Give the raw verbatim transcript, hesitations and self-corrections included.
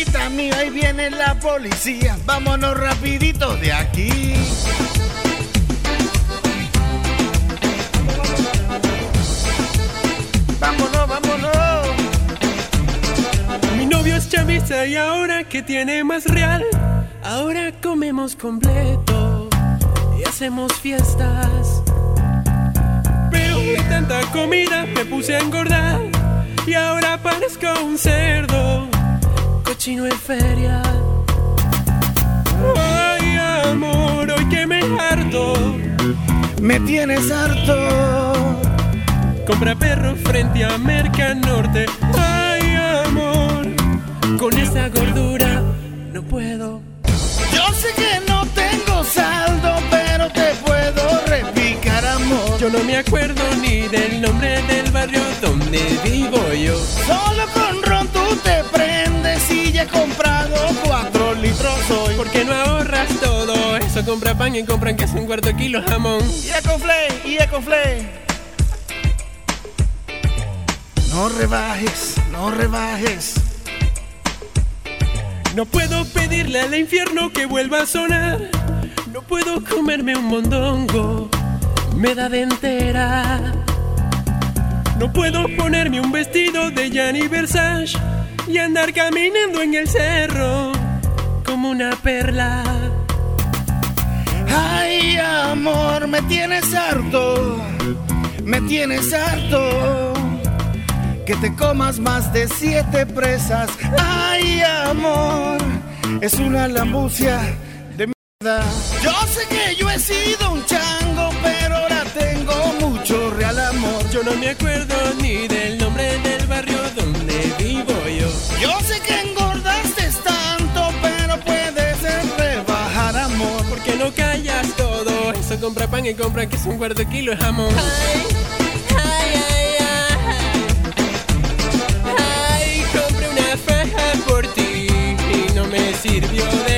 Señorita mía, ahí viene la policía. Vámonos rapidito de aquí. Vámonos, vámonos. Mi novio es chamista y ahora que tiene más real, ahora comemos completo y hacemos fiestas. Pero de tanta comida me puse a engordar y ahora parezco un cerdo cochino en feria. Ay, amor, hoy que me harto. Me tienes harto. Compra perro frente a Mercanorte. Ay, amor, con esa gordura no puedo. Yo sé que no tengo saldo, pero te puedo repicar, amor. Yo no me acuerdo ni del nombre del barrio donde vivo yo. Solo con ron tú te prendes y ya he comprado cuatro litros hoy. ¿Por qué no ahorras todo eso? Compra pan y compran queso un cuarto kilo jamón. Y Ecoflay, y Ecoflay. No rebajes, no rebajes. No puedo pedirle al infierno que vuelva a sonar. No puedo comerme un mondongo, me da de entera. No puedo ponerme un vestido de Gianni Versace y andar caminando en el cerro como una perla. Ay, amor, me tienes harto, me tienes harto. Que te comas más de siete presas. Ay, amor, es una lambucia de mierda. Yo sé que yo he sido un chango, pero ahora tengo mucho real amor. Yo no me acuerdo ni del nombre del barrio donde vivo yo. Yo sé que engordaste tanto, pero puedes rebajar, amor. ¿Por qué no callas todo eso? Compra pan y compra que es un cuarto kilo de jamón. Ay, ay, ay. Sirvió de